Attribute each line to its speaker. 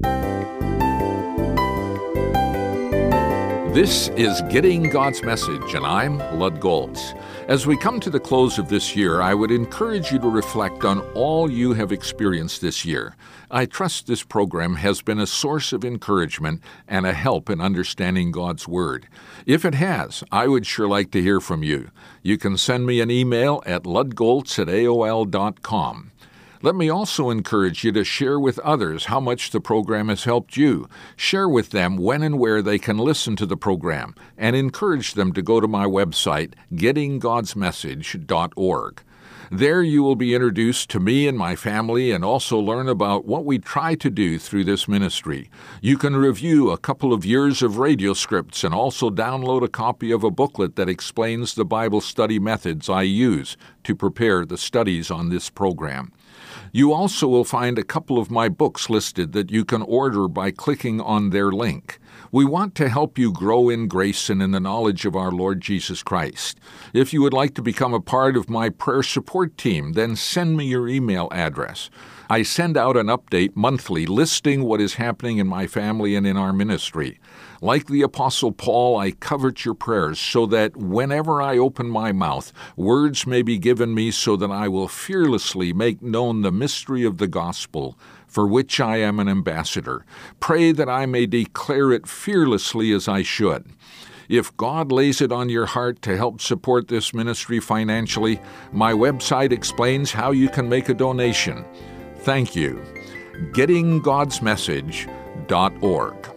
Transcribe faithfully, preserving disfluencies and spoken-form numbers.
Speaker 1: This is Getting God's Message, and I'm Lud Goltz. As we come to the close of this year, I would encourage you to reflect on all you have experienced this year. I trust this program has been a source of encouragement and a help in understanding God's Word. If it has, I would sure like to hear from you. You can send me an email at ludgoltz at A O L dot com. Let me also encourage you to share with others how much the program has helped you. Share with them when and where they can listen to the program, and encourage them to go to my website, getting gods message dot org. There you will be introduced to me and my family and also learn about what we try to do through this ministry. You can review a couple of years of radio scripts and also download a copy of a booklet that explains the Bible study methods I use to prepare the studies on this program. You also will find a couple of my books listed that you can order by clicking on their link. We want to help you grow in grace and in the knowledge of our Lord Jesus Christ. If you would like to become a part of my prayer support team, then send me your email address. I send out an update monthly listing what is happening in my family and in our ministry. Like the Apostle Paul, I covet your prayers so that whenever I open my mouth, words may be given me so that I will fearlessly make known the mystery of the gospel, for which I am an ambassador. Pray that I may declare it fearlessly as I should. If God lays it on your heart to help support this ministry financially, my website explains how you can make a donation. Thank you. getting gods message dot org.